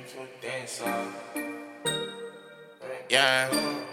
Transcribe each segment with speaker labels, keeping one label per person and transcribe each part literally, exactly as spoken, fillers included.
Speaker 1: Yeah.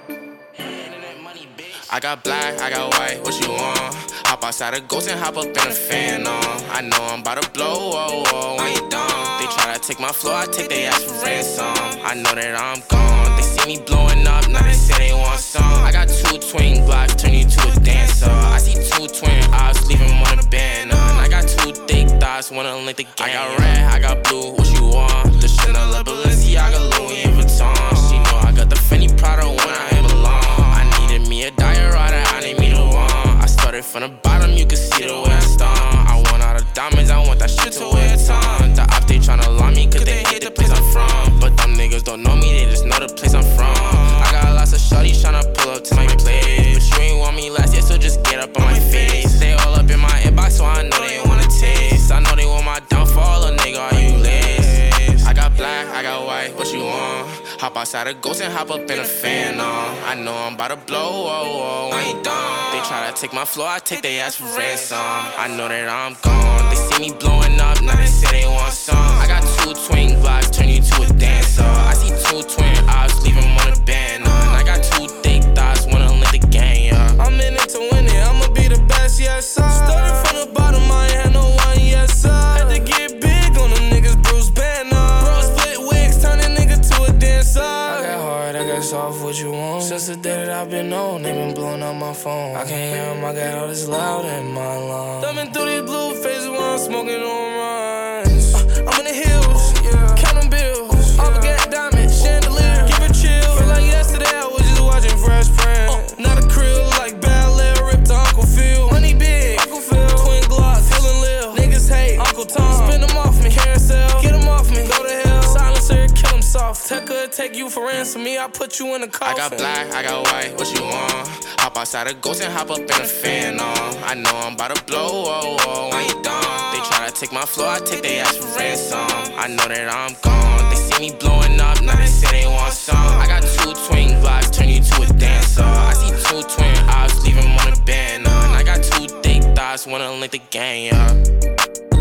Speaker 1: I got black, I got white, what you want? Hop outside a ghost and hop up in a fan on. I know I'm about to blow, oh, oh, when you done. They try to take my flow, I take their ass for ransom. I know that I'm gone, they see me blowing up, now they say they want some. I got two twin blocks, turn you to a dancer. I see two twin eyes, leave them on the banner. I got two thick thighs, wanna link the game. I got red, I got blue, what you want? The Chanel, the Balenciaga, Louis Vuitton. She know I got the Fendi Prada when I belong. I needed me a diorata, I need me the one. I started from the bottom, you can see the way I stomp. I want all the diamonds, I want that shit to wear a ton. The op, they tryna lie me, cause they hate the place I'm from. But them niggas don't know me, they just know the place I'm from. I got lots of shorties tryna pull up to my place, but you ain't want me last year, so just get up on my face. They all up in my inbox, so I know they wanna taste. I know they want my downfall, a nigga, are you lace? I got black, I got white, what you want? Hop outside a ghost and hop up in a fan on. I know I'm about to blow, oh, oh, when you done. They try to take my flow, I take their ass for ransom. I know that I'm gone, they see me blowing up, now they say they want some. I got two twin blocks, turn you to a dancer. I see two twin eyes, leave them on the banner. And I got two thick thighs, wanna link the gang, yeah.
Speaker 2: I'm in it to win it, I'ma be the best, yes sir. Started from the bottom, I ain't had no one, yes sir. Had to get big on them niggas, Bruce Banner. Bro, split wigs, turn a nigga to a dancer. I got hard, I got soft, what you want? Since the day that I've been on, they been blowing up my phone. I can't hear them, I got all this loud in my lungs. Thumbing through these blue faces while I'm smoking on runs. uh, I'm in the hills, yeah. Counting bills, all forget diamonds, chandelier, give it chill. Feel like yesterday I was just watching Fresh Prince. uh, Not a krill, like ballet, ripped to Uncle Phil. Money big, Uncle Phil, twin glocks, feeling lil. Niggas hate, Uncle Tom, spin them off me, carousel, get them off me, go to hell. Silencer, kill them soft. Tech could take you for ransom, me, I put you in a coffin.
Speaker 1: I got black, I got white, what you want? Hop outside a ghost and hop up in a fan on. I know I'm about to blow, oh, oh, when you done. They try to take my flow, I take their ass for ransom. I know that I'm gone, they see me blowing up, now they say they want some. I got two twin blocks, turn you to a dancer. I see two twin eyes, leave them on the banner. And I got two thick thighs, wanna link the gang, yeah.